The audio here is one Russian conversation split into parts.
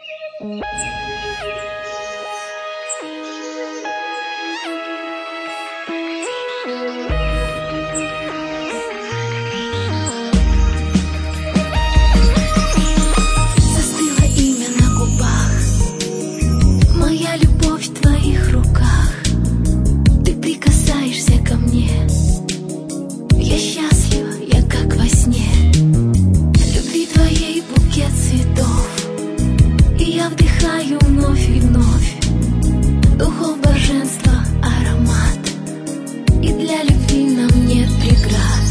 Застыло имя на губах, моя любовь в твоих руках. Ты прикасаешься ко мне, я счастлива, я как во сне. Любви твоей букет цветов, и я вдыхаю вновь и вновь духов блаженства аромат. И для любви нам нет преград.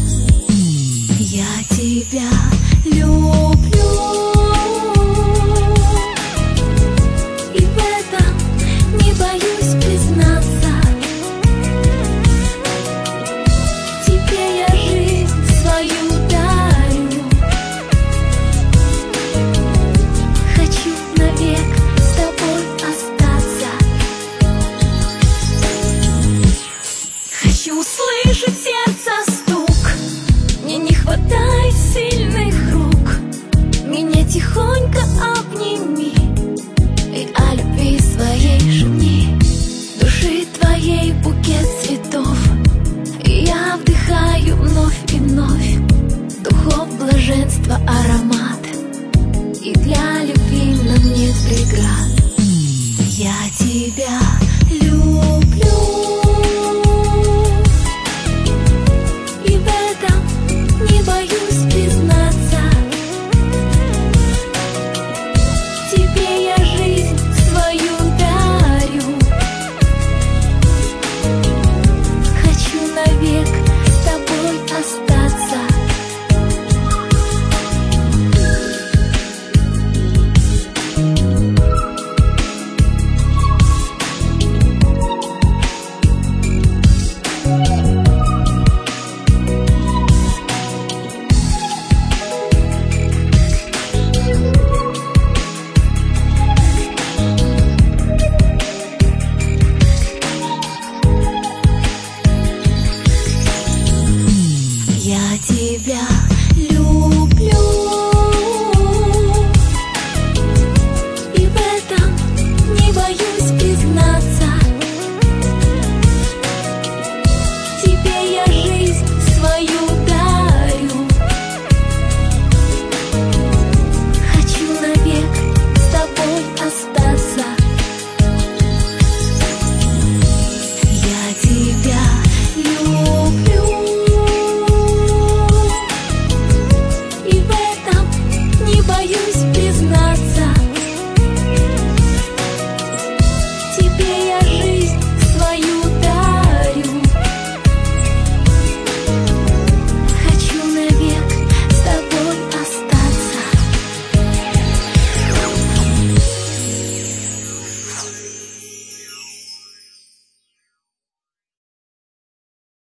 Я тебя люблю, и в этом не боюсь признаться. Тебе я жизнь свою дарю, хочу навек с тобой остаться. Хочу услышать сердце стук, мне не хватает сильных рук. Меня тихонько обними и о любви своей шепни. Души твоей букет цветов, и я вдыхаю вновь и вновь духов блаженства аромат. И для любви нам нет преград.